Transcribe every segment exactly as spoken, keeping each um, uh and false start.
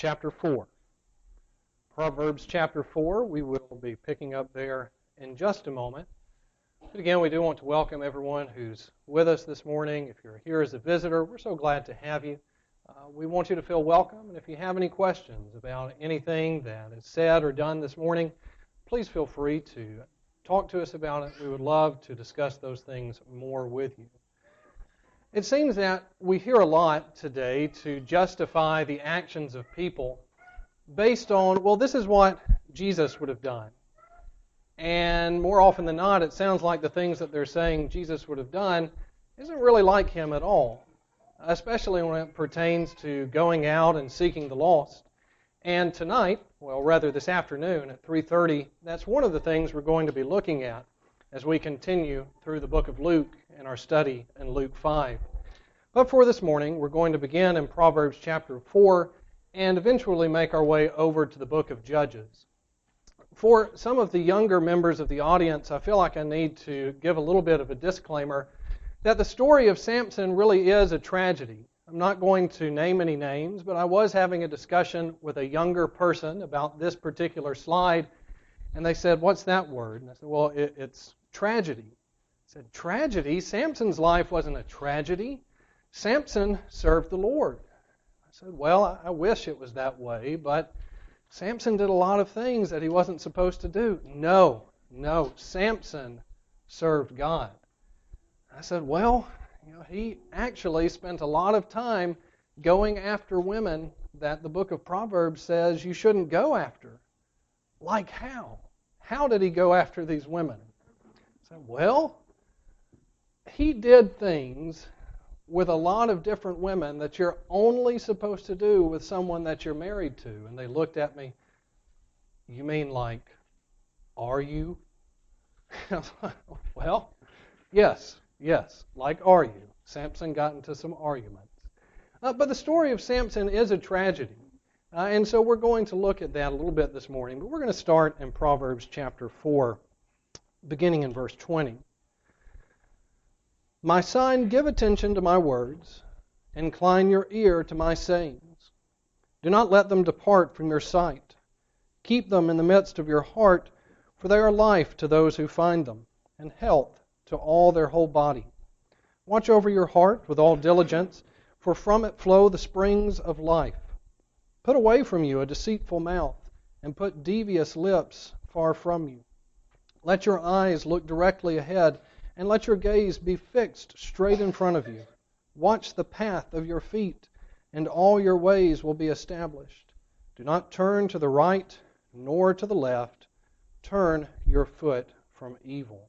chapter four. Proverbs chapter four, we will be picking up there in just a moment. But again, we do want to welcome everyone who's with us this morning. If you're here as a visitor, we're so glad to have you. Uh, we want you to feel welcome, and if you have any questions about anything that is said or done this morning, please feel free to talk to us about it. We would love to discuss those things more with you. It seems that we hear a lot today to justify the actions of people based on, well, this is what Jesus would have done. And more often than not, it sounds like the things that they're saying Jesus would have done isn't really like him at all, especially when it pertains to going out and seeking the lost. And tonight, well, rather this afternoon at three thirty, that's one of the things we're going to be looking at as we continue through the book of Luke in our study in Luke five. But for this morning, we're going to begin in Proverbs chapter four and eventually make our way over to the book of Judges. For some of the younger members of the audience, I feel like I need to give a little bit of a disclaimer that the story of Samson really is a tragedy. I'm not going to name any names, but I was having a discussion with a younger person about this particular slide, and they said, "What's that word?" And I said, "Well, it, it's tragedy." I said, "Tragedy? Samson's life wasn't a tragedy. Samson served the Lord." I said, "Well, I wish it was that way, but Samson did a lot of things that he wasn't supposed to do." "No, no, Samson served God." I said, "Well, you know, he actually spent a lot of time going after women that the book of Proverbs says you shouldn't go after." "Like how? How did he go after these women?" I said, "Well, he did things with a lot of different women that you're only supposed to do with someone that you're married to." And they looked at me, "You mean like, are you?" I was like, "Well, yes, yes, like are you?" Samson got into some arguments. Uh, but the story of Samson is a tragedy. Uh, and so we're going to look at that a little bit this morning. But we're going to start in Proverbs chapter four, beginning in verse twenty. "My son, give attention to my words. Incline your ear to my sayings. Do not let them depart from your sight. Keep them in the midst of your heart, for they are life to those who find them, and health to all their whole body. Watch over your heart with all diligence, for from it flow the springs of life. Put away from you a deceitful mouth, and put devious lips far from you. Let your eyes look directly ahead, and let your gaze be fixed straight in front of you. Watch the path of your feet, and all your ways will be established. Do not turn to the right nor to the left. Turn your foot from evil."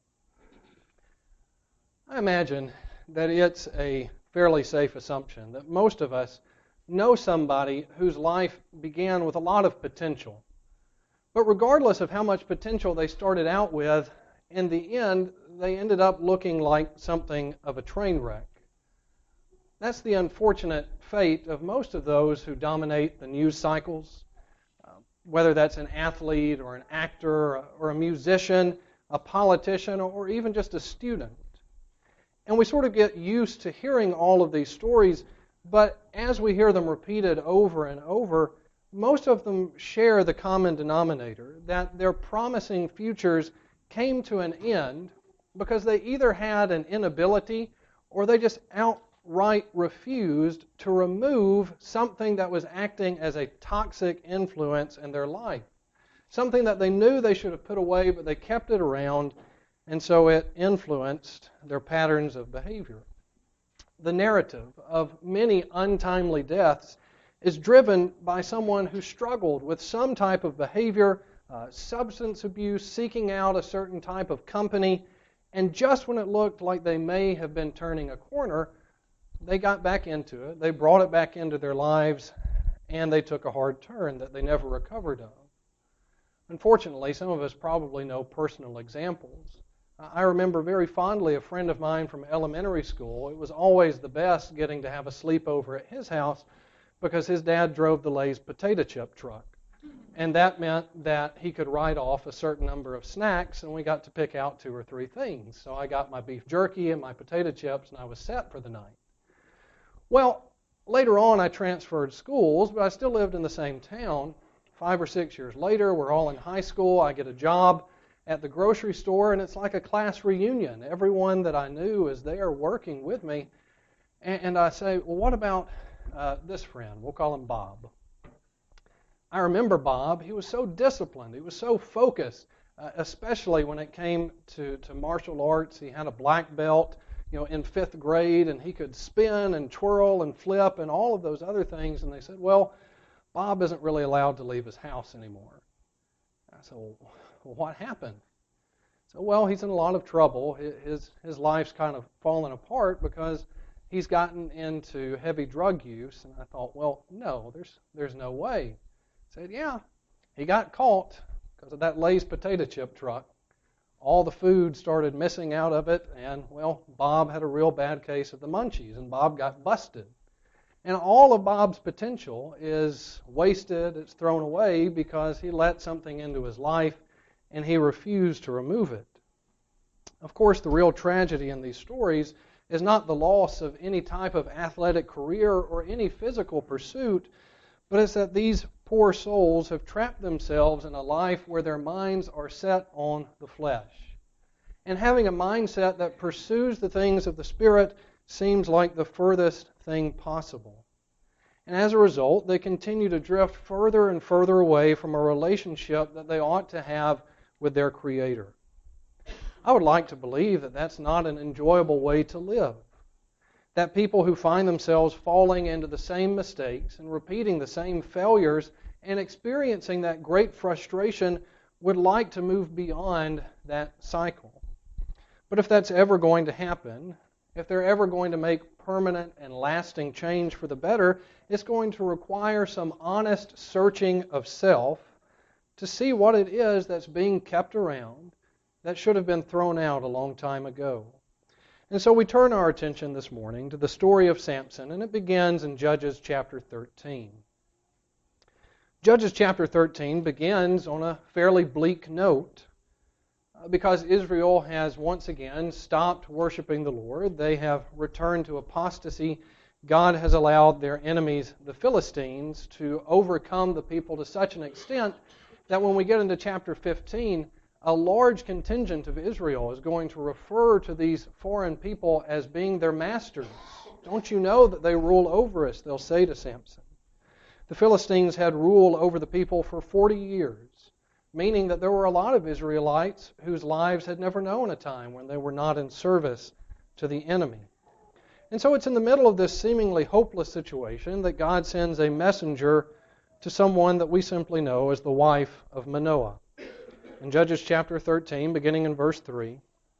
I imagine that it's a fairly safe assumption that most of us know somebody whose life began with a lot of potential. But regardless of how much potential they started out with, in the end, they ended up looking like something of a train wreck. That's the unfortunate fate of most of those who dominate the news cycles, uh, whether that's an athlete or an actor or a musician, a politician, or even just a student. And we sort of get used to hearing all of these stories, but as we hear them repeated over and over, most of them share the common denominator, that their promising futures came to an end because they either had an inability or they just outright refused to remove something that was acting as a toxic influence in their life. Something that they knew they should have put away, but they kept it around, and so it influenced their patterns of behavior. The narrative of many untimely deaths is driven by someone who struggled with some type of behavior, uh, substance abuse, seeking out a certain type of company, and just when it looked like they may have been turning a corner, they got back into it, they brought it back into their lives, and they took a hard turn that they never recovered of. Unfortunately, some of us probably know personal examples. I remember very fondly a friend of mine from elementary school. It was always the best getting to have a sleepover at his house because his dad drove the Lay's potato chip truck. And that meant that he could write off a certain number of snacks, and we got to pick out two or three things. So I got my beef jerky and my potato chips, and I was set for the night. Well, Later on, I transferred schools, but I still lived in the same town. Five or six years later, we're all in high school. I get a job at the grocery store, and it's like a class reunion. Everyone that I knew is there working with me. And, and I say, well, what about uh, this friend? We'll call him Bob. I remember Bob. He was so disciplined. He was so focused, uh, especially when it came to, to martial arts. He had a black belt, you know, in fifth grade, and he could spin and twirl and flip and all of those other things. And they said, well, Bob isn't really allowed to leave his house anymore. I said, well, what happened? So, well, he's in a lot of trouble. His, his life's kind of fallen apart because he's gotten into heavy drug use. And I thought, well, no, there's there's no way. I said, yeah, he got caught because of that Lay's potato chip truck. All the food started missing out of it, and, well, Bob had a real bad case of the munchies, and Bob got busted. And all of Bob's potential is wasted, it's thrown away because he let something into his life and he refused to remove it. Of course, the real tragedy in these stories is not the loss of any type of athletic career or any physical pursuit, but it's that these poor souls have trapped themselves in a life where their minds are set on the flesh. And having a mindset that pursues the things of the Spirit seems like the furthest thing possible. And as a result, they continue to drift further and further away from a relationship that they ought to have with their Creator. I would like to believe that that's not an enjoyable way to live. That people who find themselves falling into the same mistakes and repeating the same failures and experiencing that great frustration would like to move beyond that cycle. But if that's ever going to happen, if they're ever going to make permanent and lasting change for the better, it's going to require some honest searching of self to see what it is that's being kept around that should have been thrown out a long time ago. And so we turn our attention this morning to the story of Samson, and it begins in Judges chapter thirteen. Judges chapter thirteen begins on a fairly bleak note because Israel has once again stopped worshiping the Lord. They have returned to apostasy. God has allowed their enemies, the Philistines, to overcome the people to such an extent that when we get into chapter fifteen, a large contingent of Israel is going to refer to these foreign people as being their masters. Don't you know that they rule over us, they'll say to Samson. The Philistines had rule over the people for forty years, meaning that there were a lot of Israelites whose lives had never known a time when they were not in service to the enemy. And so it's in the middle of this seemingly hopeless situation that God sends a messenger to someone that we simply know as the wife of Manoah. In Judges chapter thirteen, beginning in verse three,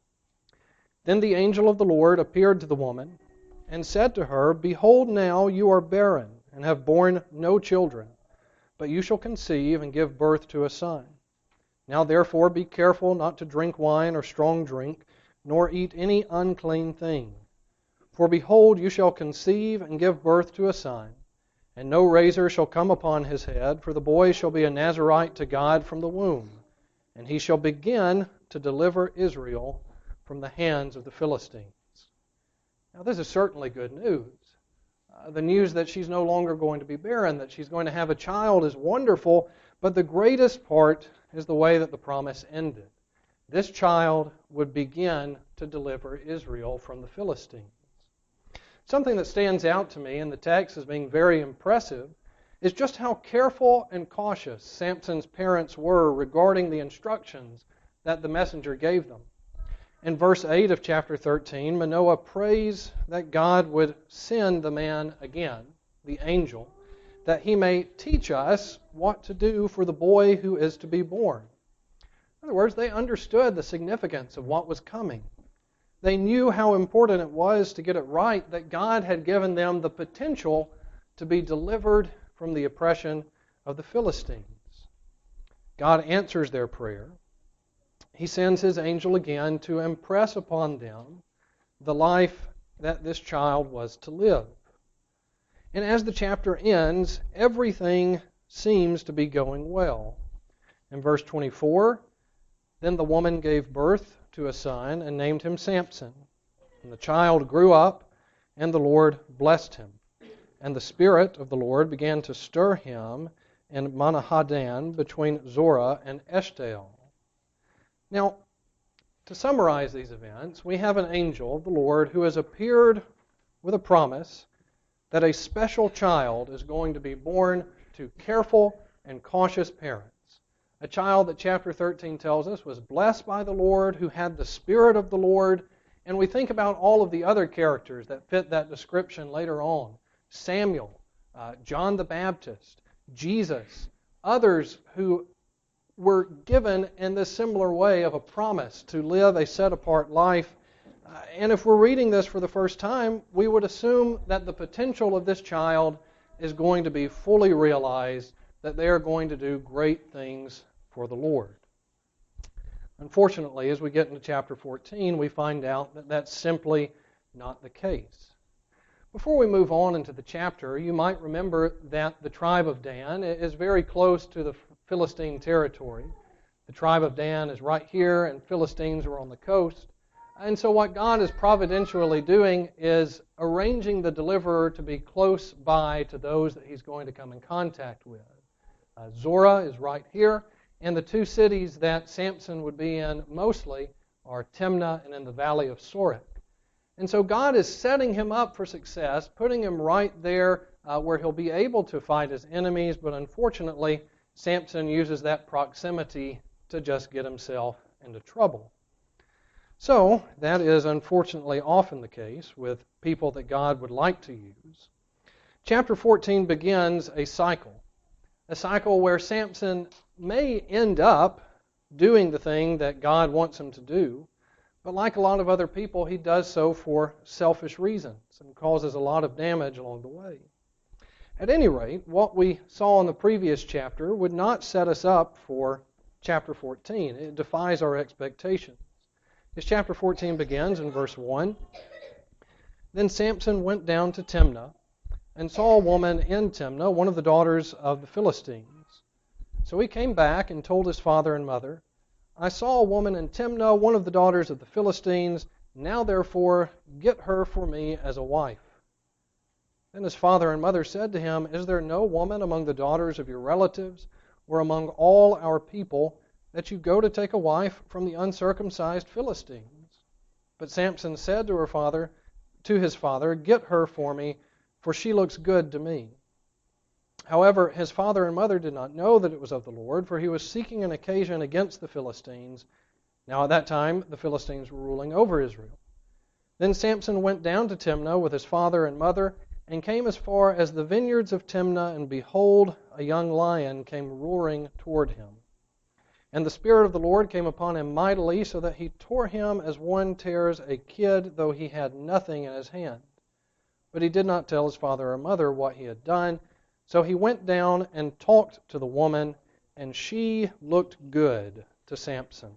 Then the angel of the Lord appeared to the woman and said to her, Behold, now you are barren and have borne no children, but you shall conceive and give birth to a son. Now therefore be careful not to drink wine or strong drink, nor eat any unclean thing. For behold, you shall conceive and give birth to a son, and no razor shall come upon his head, for the boy shall be a Nazirite to God from the womb, and he shall begin to deliver Israel from the hands of the Philistines. Now this is certainly good news. Uh, the news that she's no longer going to be barren, that she's going to have a child is wonderful, but the greatest part is the way that the promise ended. This child would begin to deliver Israel from the Philistines. Something that stands out to me in the text as being very impressive is just how careful and cautious Samson's parents were regarding the instructions that the messenger gave them. In verse eight of chapter thirteen, Manoah prays that God would send the man again, the angel, that he may teach us what to do for the boy who is to be born. In other words, they understood the significance of what was coming. They knew how important it was to get it right, that God had given them the potential to be delivered from the oppression of the Philistines. God answers their prayer. He sends His angel again to impress upon them the life that this child was to live. And as the chapter ends, everything seems to be going well. In verse twenty-four, Then the woman gave birth to a son and named him Samson. And the child grew up, and the Lord blessed him. And the Spirit of the Lord began to stir him in Manahadan between Zorah and Eshtaol. Now, to summarize these events, we have an angel of the Lord who has appeared with a promise that a special child is going to be born to careful and cautious parents. A child that chapter thirteen tells us was blessed by the Lord, who had the Spirit of the Lord. And we think about all of the other characters that fit that description later on. Samuel, uh, John the Baptist, Jesus, others who were given in this similar way of a promise to live a set-apart life. Uh, and if we're reading this for the first time, we would assume that the potential of this child is going to be fully realized, that they are going to do great things for the Lord. Unfortunately, as we get into chapter fourteen, we find out that that's simply not the case. Before we move on into the chapter, you might remember that the tribe of Dan is very close to the Philistine territory. The tribe of Dan is right here, and Philistines are on the coast. And so what God is providentially doing is arranging the deliverer to be close by to those that he's going to come in contact with. Uh, Zorah is right here, and the two cities that Samson would be in mostly are Timnah and in the valley of Sorek. And so God is setting him up for success, putting him right there uh, where he'll be able to fight his enemies, but unfortunately, Samson uses that proximity to just get himself into trouble. So, that is unfortunately often the case with people that God would like to use. Chapter fourteen begins a cycle, a cycle where Samson may end up doing the thing that God wants him to do, but like a lot of other people, he does so for selfish reasons and causes a lot of damage along the way. At any rate, what we saw in the previous chapter would not set us up for chapter fourteen. It defies our expectations. As chapter fourteen begins in verse one, "Then Samson went down to Timnah and saw a woman in Timnah, one of the daughters of the Philistines. So he came back and told his father and mother, 'I saw a woman in Timnah, one of the daughters of the Philistines. Now therefore get her for me as a wife.' Then his father and mother said to him, 'Is there no woman among the daughters of your relatives or among all our people that you go to take a wife from the uncircumcised Philistines?' But Samson said to her father, to his father, 'Get her for me, for she looks good to me.' However, his father and mother did not know that it was of the Lord, for he was seeking an occasion against the Philistines. Now at that time the Philistines were ruling over Israel. Then Samson went down to Timnah with his father and mother, and came as far as the vineyards of Timnah, and behold, a young lion came roaring toward him. And the Spirit of the Lord came upon him mightily, so that he tore him as one tears a kid, though he had nothing in his hand. But he did not tell his father or mother what he had done. So he went down and talked to the woman, and she looked good to Samson."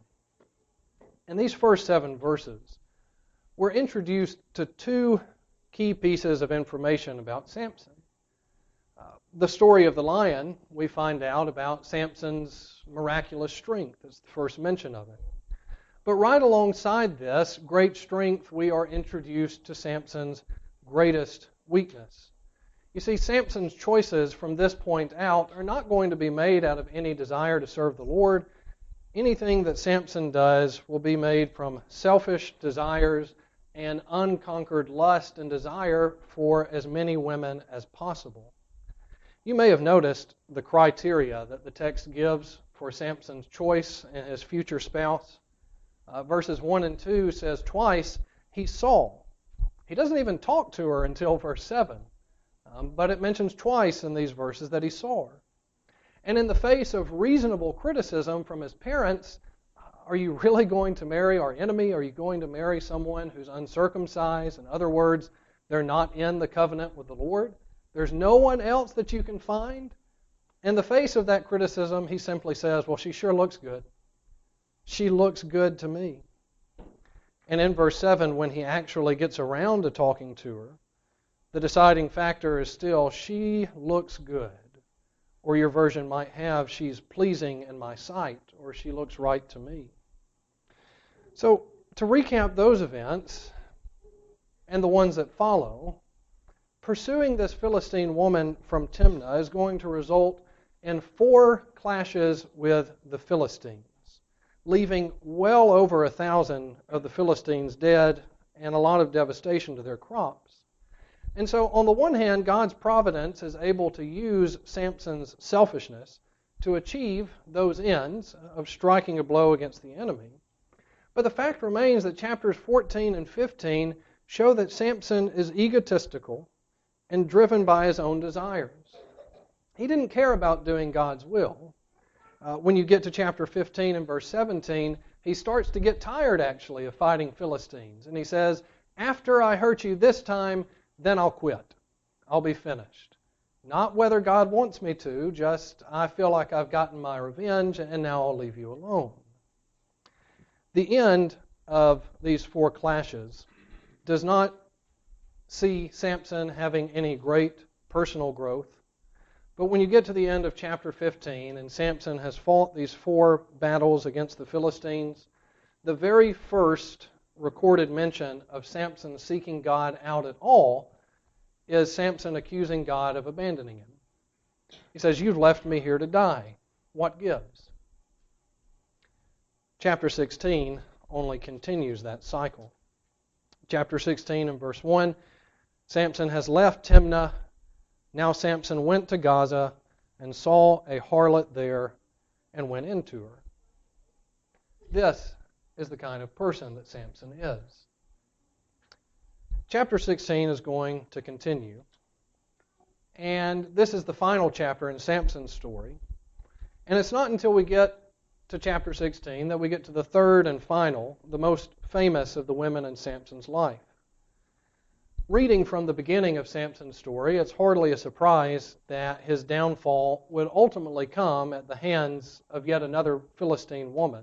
In these first seven verses, we're introduced to two key pieces of information about Samson. Uh, the story of the lion, we find out about Samson's miraculous strength. It's the first mention of it. But right alongside this great strength, we are introduced to Samson's greatest weakness. You see, Samson's choices from this point out are not going to be made out of any desire to serve the Lord. Anything that Samson does will be made from selfish desires and unconquered lust and desire for as many women as possible. You may have noticed the criteria that the text gives for Samson's choice and his future spouse. Uh, verses one and two says twice, he saw. He doesn't even talk to her until verse seven. Um, but it mentions twice in these verses that he saw her. And in the face of reasonable criticism from his parents, are you really going to marry our enemy? Are you going to marry someone who's uncircumcised? In other words, they're not in the covenant with the Lord. There's no one else that you can find. In the face of that criticism, he simply says, well, she sure looks good. She looks good to me. And in verse seven, when he actually gets around to talking to her, the deciding factor is still, she looks good. Or your version might have, she's pleasing in my sight, or she looks right to me. So, to recap those events, and the ones that follow, pursuing this Philistine woman from Timnah is going to result in four clashes with the Philistines, leaving well over a thousand of the Philistines dead and a lot of devastation to their crops. And so, on the one hand, God's providence is able to use Samson's selfishness to achieve those ends of striking a blow against the enemy. But the fact remains that chapters fourteen and fifteen show that Samson is egotistical and driven by his own desires. He didn't care about doing God's will. Uh, when you get to chapter fifteen and verse seventeen, he starts to get tired, actually, of fighting Philistines. And he says, after I hurt you this time, then I'll quit. I'll be finished. Not whether God wants me to, just I feel like I've gotten my revenge and now I'll leave you alone. The end of these four clashes does not see Samson having any great personal growth. But when you get to the end of chapter fifteen and Samson has fought these four battles against the Philistines, the very first recorded mention of Samson seeking God out at all is Samson accusing God of abandoning him. He says, you've left me here to die. What gives? Chapter sixteen only continues that cycle. Chapter sixteen and verse one, Samson has left Timnah. Now Samson went to Gaza and saw a harlot there and went into her. This is the kind of person that Samson is. Chapter sixteen is going to continue. And this is the final chapter in Samson's story. And it's not until we get to chapter sixteen that we get to the third and final, the most famous of the women in Samson's life. Reading from the beginning of Samson's story, it's hardly a surprise that his downfall would ultimately come at the hands of yet another Philistine woman.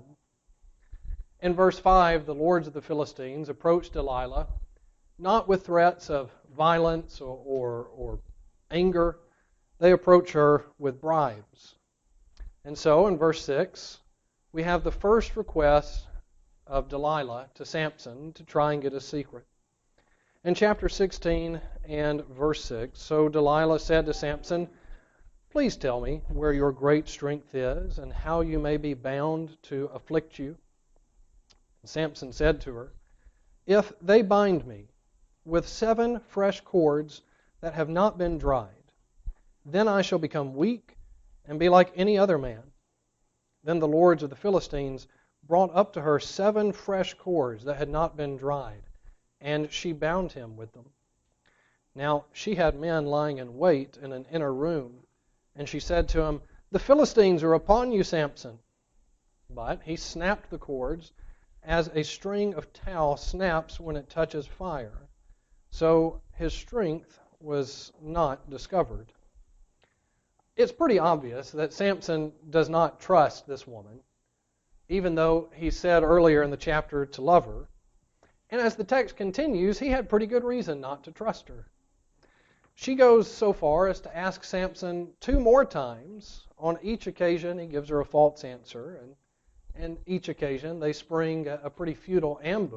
In verse five, the lords of the Philistines approach Delilah, not with threats of violence or, or, or anger. They approach her with bribes. And so, in verse six, we have the first request of Delilah to Samson to try and get a secret. In chapter sixteen and verse six, so Delilah said to Samson, please tell me where your great strength is and how you may be bound to afflict you. And Samson said to her, if they bind me with seven fresh cords that have not been dried, then I shall become weak and be like any other man. Then the lords of the Philistines brought up to her seven fresh cords that had not been dried, and she bound him with them. Now she had men lying in wait in an inner room, and she said to him, the Philistines are upon you, Samson. But he snapped the cords as a string of tow snaps when it touches fire. So his strength was not discovered. It's pretty obvious that Samson does not trust this woman, even though he said earlier in the chapter to love her. And as the text continues, he had pretty good reason not to trust her. She goes so far as to ask Samson two more times. On each occasion, he gives her a false answer, and, and each occasion they spring a, a pretty futile ambush.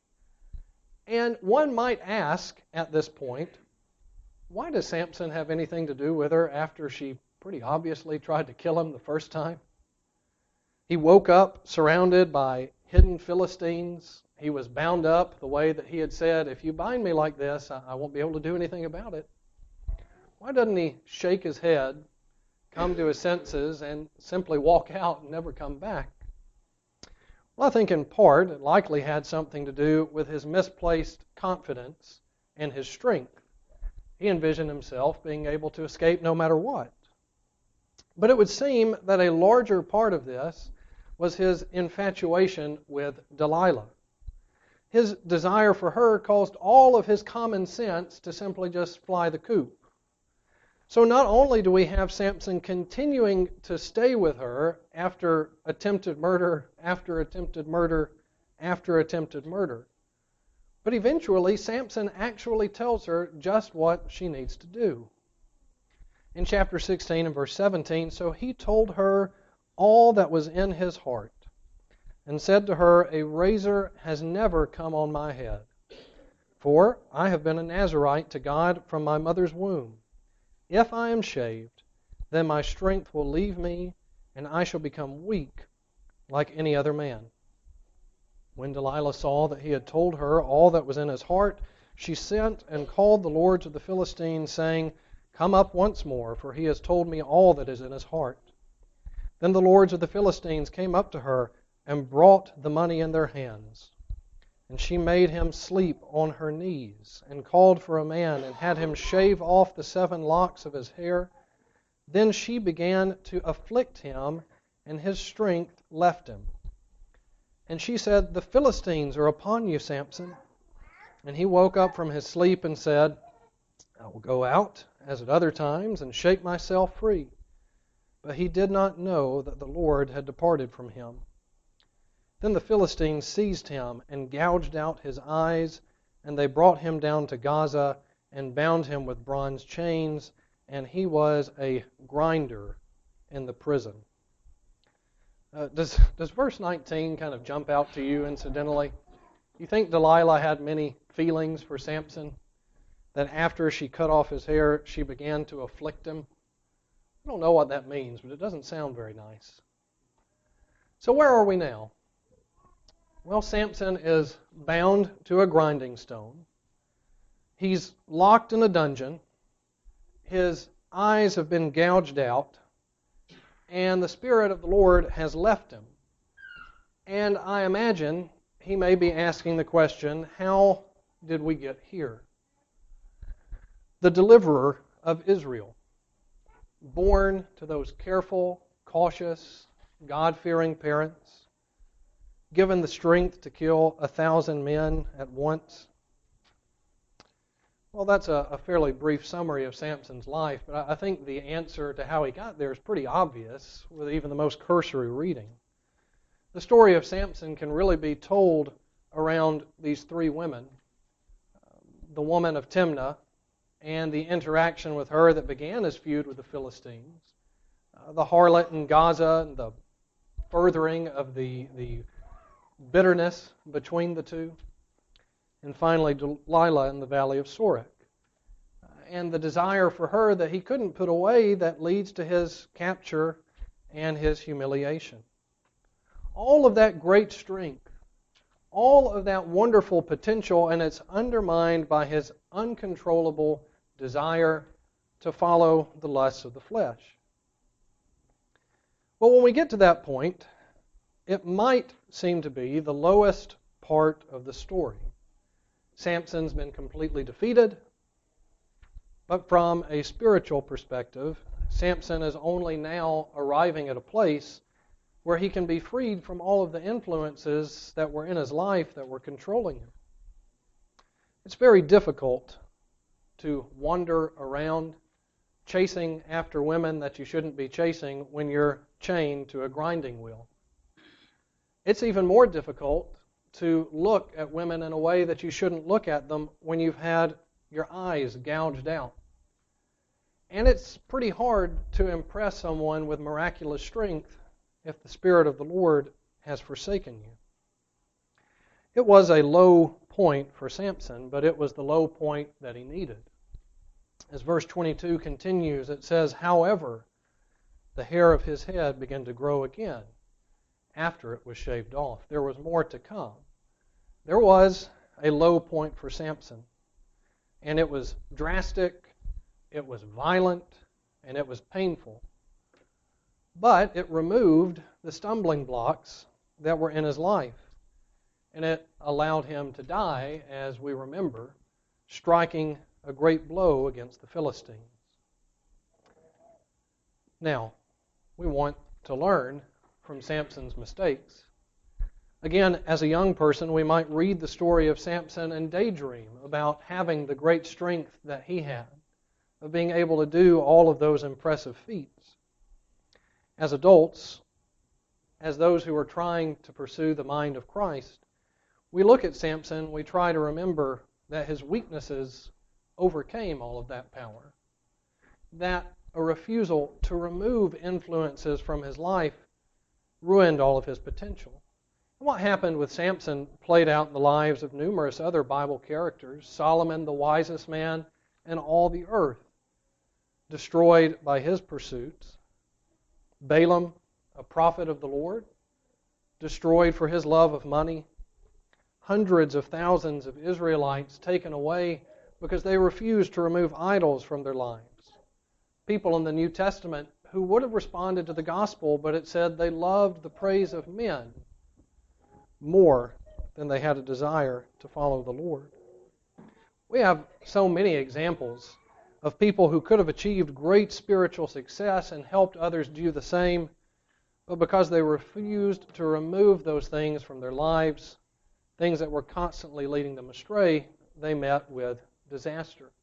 And one might ask at this point, why does Samson have anything to do with her after she pretty obviously tried to kill him the first time? He woke up surrounded by hidden Philistines. He was bound up the way that he had said, if you bind me like this, I, I won't be able to do anything about it. Why doesn't he shake his head, come to his senses, and simply walk out and never come back? Well, I think in part it likely had something to do with his misplaced confidence and his strength. He envisioned himself being able to escape no matter what. But it would seem that a larger part of this was his infatuation with Delilah. His desire for her caused all of his common sense to simply just fly the coop. So not only do we have Samson continuing to stay with her after attempted murder, after attempted murder, after attempted murder, but eventually Samson actually tells her just what she needs to do. In chapter sixteen and verse seventeen, so he told her all that was in his heart, and said to her, a razor has never come on my head. For I have been a Nazirite to God from my mother's womb. If I am shaved, then my strength will leave me, and I shall become weak like any other man." When Delilah saw that he had told her all that was in his heart, she sent and called the lords of the Philistines, saying, "Come up once more, for he has told me all that is in his heart." Then the lords of the Philistines came up to her and brought the money in their hands. And she made him sleep on her knees, and called for a man, and had him shave off the seven locks of his hair. Then she began to afflict him, and his strength left him. And she said, "The Philistines are upon you, Samson." And he woke up from his sleep and said, "I will go out, as at other times, and shake myself free." But he did not know that the Lord had departed from him. Then the Philistines seized him and gouged out his eyes, and they brought him down to Gaza and bound him with bronze chains, and he was a grinder in the prison. Uh, does, does verse nineteen kind of jump out to you incidentally? You think Delilah had many feelings for Samson? That after she cut off his hair, she began to afflict him? I don't know what that means, but it doesn't sound very nice. So where are we now? Well, Samson is bound to a grinding stone. He's locked in a dungeon. His eyes have been gouged out. And the Spirit of the Lord has left him. And I imagine he may be asking the question, how did we get here? The deliverer of Israel, born to those careful, cautious, God-fearing parents, given the strength to kill a thousand men at once. Well, that's a, a fairly brief summary of Samson's life, but I, I think the answer to how he got there is pretty obvious with even the most cursory reading. The story of Samson can really be told around these three women. The woman of Timnah and the interaction with her that began his feud with the Philistines. Uh, the harlot in Gaza and the furthering of the, the bitterness between the two. And finally, Delilah in the valley of Sorek. Uh, and the desire for her that he couldn't put away that leads to his capture and his humiliation. All of that great strength, all of that wonderful potential, and it's undermined by his uncontrollable desire to follow the lusts of the flesh. Well, when we get to that point, it might seem to be the lowest part of the story. Samson's been completely defeated, but from a spiritual perspective, Samson is only now arriving at a place where he can be freed from all of the influences that were in his life that were controlling him. It's very difficult to wander around chasing after women that you shouldn't be chasing when you're chained to a grinding wheel. It's even more difficult to look at women in a way that you shouldn't look at them when you've had your eyes gouged out. And it's pretty hard to impress someone with miraculous strength if the Spirit of the Lord has forsaken you. It was a low point for Samson, but it was the low point that he needed. As verse twenty-two continues, it says, "However, the hair of his head began to grow again after it was shaved off." There was more to come. There was a low point for Samson, and it was drastic, it was violent, and it was painful. But it removed the stumbling blocks that were in his life, and it allowed him to die, as we remember, striking a great blow against the Philistines. Now, we want to learn from Samson's mistakes. Again, as a young person, we might read the story of Samson and daydream about having the great strength that he had, of being able to do all of those impressive feats. As adults, as those who are trying to pursue the mind of Christ, we look at Samson, we try to remember that his weaknesses overcame all of that power, that a refusal to remove influences from his life ruined all of his potential. What happened with Samson played out in the lives of numerous other Bible characters. Solomon, the wisest man in all the earth, destroyed by his pursuits. Balaam, a prophet of the Lord, destroyed for his love of money. Hundreds of thousands of Israelites taken away because they refused to remove idols from their lives. People in the New Testament who would have responded to the gospel, but it said they loved the praise of men more than they had a desire to follow the Lord. We have so many examples of people who could have achieved great spiritual success and helped others do the same, but because they refused to remove those things from their lives, things that were constantly leading them astray, they met with disaster.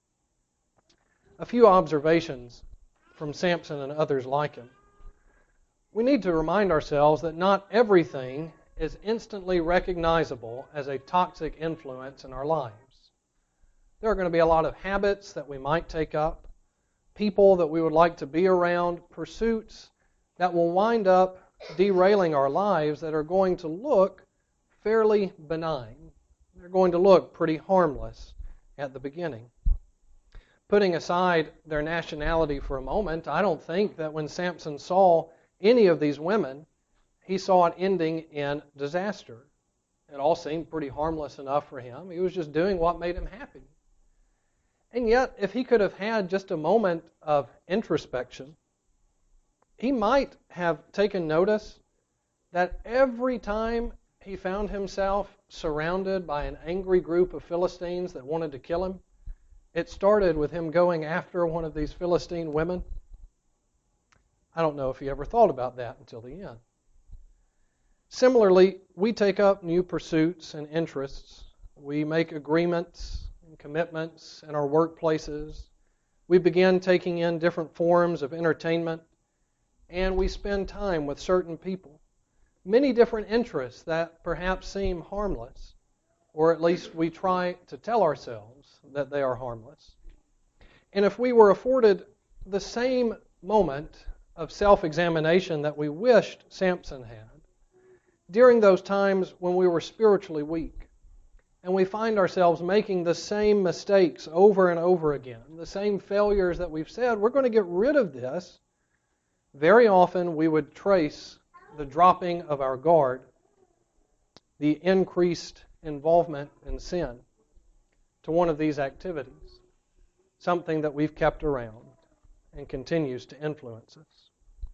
A few observations from Samson and others like him. We need to remind ourselves that not everything is instantly recognizable as a toxic influence in our lives. There are going to be a lot of habits that we might take up, people that we would like to be around, pursuits that will wind up derailing our lives that are going to look fairly benign. They're going to look pretty harmless at the beginning. Putting aside their nationality for a moment, I don't think that when Samson saw any of these women, he saw it ending in disaster. It all seemed pretty harmless enough for him. He was just doing what made him happy. And yet, if he could have had just a moment of introspection, he might have taken notice that every time he found himself surrounded by an angry group of Philistines that wanted to kill him, it started with him going after one of these Philistine women. I don't know if he ever thought about that until the end. Similarly, we take up new pursuits and interests. We make agreements and commitments in our workplaces. We begin taking in different forms of entertainment, and we spend time with certain people. Many different interests that perhaps seem harmless, or at least we try to tell ourselves that they are harmless. And if we were afforded the same moment of self-examination that we wished Samson had, during those times when we were spiritually weak, and we find ourselves making the same mistakes over and over again, the same failures that we've said, we're going to get rid of this, very often we would trace the dropping of our guard, the increased involvement in sin, to one of these activities, something that we've kept around and continues to influence us.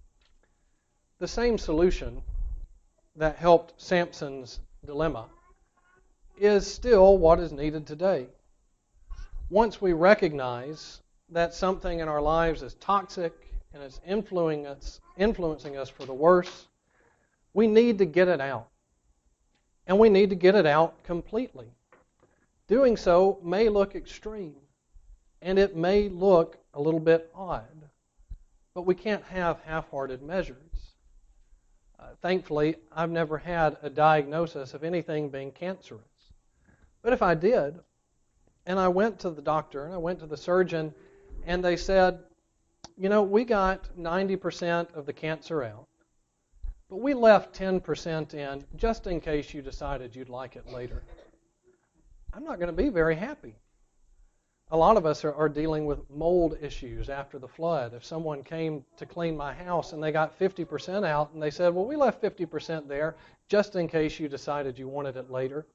The same solution that helped Samson's dilemma is still what is needed today. Once we recognize that something in our lives is toxic and it's influencing us, influencing us for the worse, we need to get it out. And we need to get it out completely. Doing so may look extreme, and it may look a little bit odd, but we can't have half-hearted measures. Uh, thankfully, I've never had a diagnosis of anything being cancerous. But if I did, and I went to the doctor and I went to the surgeon, and they said, you know, we got ninety percent of the cancer out, but we left ten percent in just in case you decided you'd like it later, I'm not going to be very happy. A lot of us are, are dealing with mold issues after the flood. If someone came to clean my house and they got fifty percent out and they said, well, we left fifty percent there just in case you decided you wanted it later,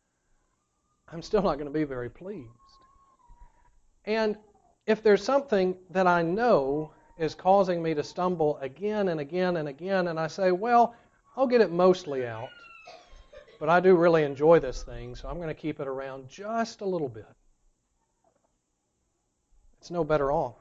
I'm still not going to be very pleased. And if there's something that I know is causing me to stumble again and again and again, and I say, well, I'll get it mostly out, but I do really enjoy this thing, so I'm going to keep it around just a little bit, it's no better off.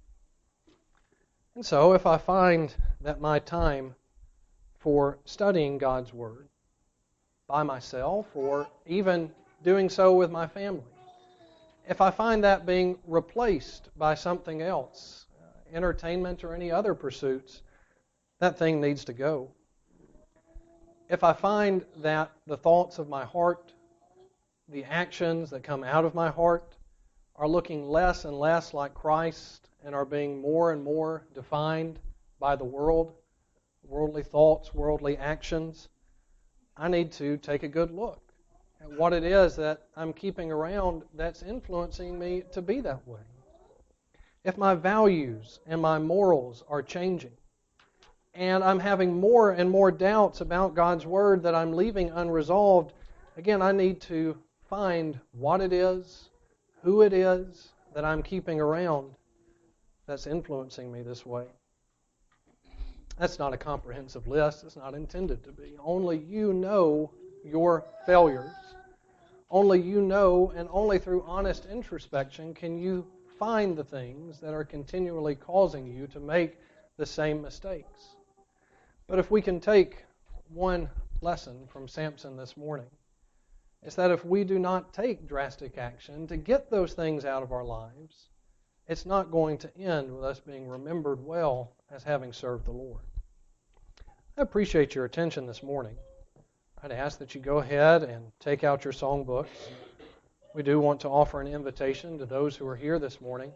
And so if I find that my time for studying God's Word by myself, or even doing so with my family, if I find that being replaced by something else, uh, entertainment or any other pursuits, that thing needs to go. If I find that the thoughts of my heart, the actions that come out of my heart, are looking less and less like Christ and are being more and more defined by the world, worldly thoughts, worldly actions, I need to take a good look at what it is that I'm keeping around that's influencing me to be that way. If my values and my morals are changing, and I'm having more and more doubts about God's Word that I'm leaving unresolved, again, I need to find what it is, who it is that I'm keeping around that's influencing me this way. That's not a comprehensive list. It's not intended to be. Only you know your failures. Only you know, and only through honest introspection can you find the things that are continually causing you to make the same mistakes. But if we can take one lesson from Samson this morning, it's that if we do not take drastic action to get those things out of our lives, it's not going to end with us being remembered well as having served the Lord. I appreciate your attention this morning. I'd ask that you go ahead and take out your songbooks. We do want to offer an invitation to those who are here this morning.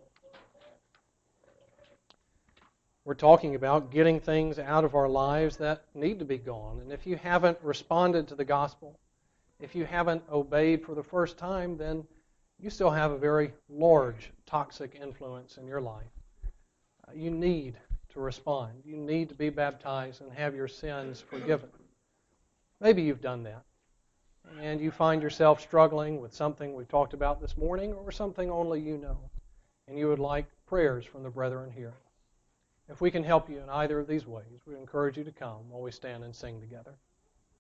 We're talking about getting things out of our lives that need to be gone. And if you haven't responded to the gospel, if you haven't obeyed for the first time, then you still have a very large toxic influence in your life. Uh, you need to respond. You need to be baptized and have your sins forgiven. Maybe you've done that, and you find yourself struggling with something we've talked about this morning or something only you know, and you would like prayers from the brethren here. If we can help you in either of these ways, we encourage you to come while we stand and sing together.